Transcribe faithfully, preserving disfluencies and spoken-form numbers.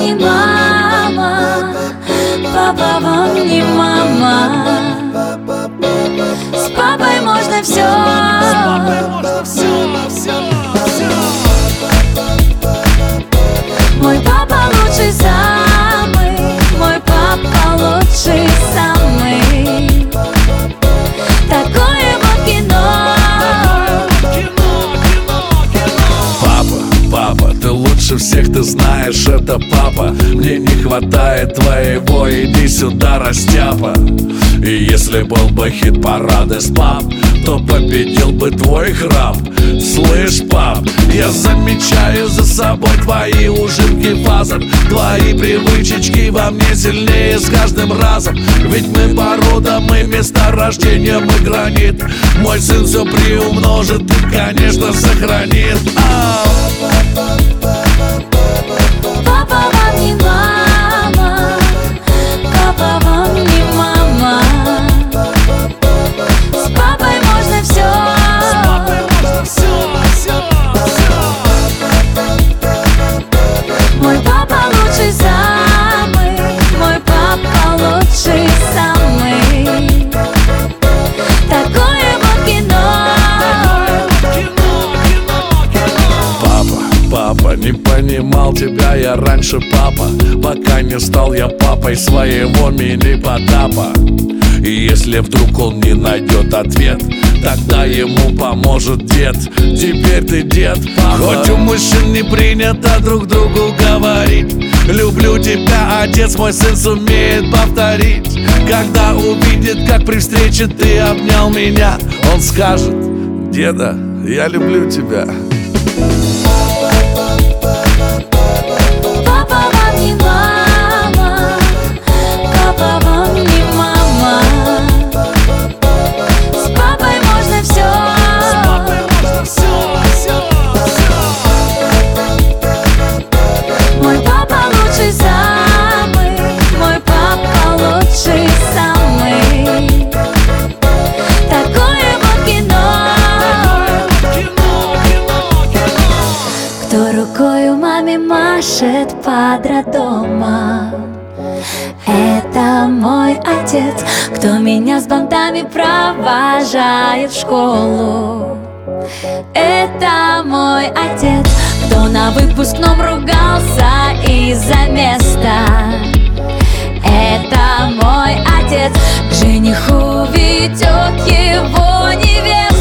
не мама, папа вам не мама. С папой можно все, с папой можно все, все, все. Мой папа лучший самый, мой папа лучший самый. Такое вот кино. Папа, ты лучше всех, ты знаешь, это папа. Мне не хватает твоего, иди сюда, растяпа. И если был бы хит-парад из пап, то победил бы твой храп. Слышь, пап, я замечаю за собой твои ужимки фазер. Твои привычечки во мне сильнее с каждым разом. Ведь мы порода, мы место рождения, мы гранит. Мой сын все приумножит и, конечно, сохранит. Ау! Папа вам не мама, папа вам не мама. С папой можно все, с папой можно все, все, все. Мой папа лучший самый, мой папа лучший самый. Такое вот кино. Папа, не понимал тебя я раньше, папа, пока не стал я папой своего мини-потапа. И если вдруг он не найдет ответ, тогда ему поможет дед. Теперь ты дед, папа. Хоть у мужчин не принято друг другу говорить: люблю тебя, отец, мой сын сумеет повторить. Когда увидит, как при встрече ты обнял меня, он скажет: деда, я люблю тебя. Папа вам не мама, папа вам не мама. С папой можно все, с папой можно все, все, все. Мой папа лучший самый, мой папа лучший самый. Такое вот кино. Кто рукою маме машет под роддома, это мой отец. Кто меня с бантами провожает в школу, это мой отец. Кто на выпускном ругался из-за места, это мой отец. К жениху ведет его невеста.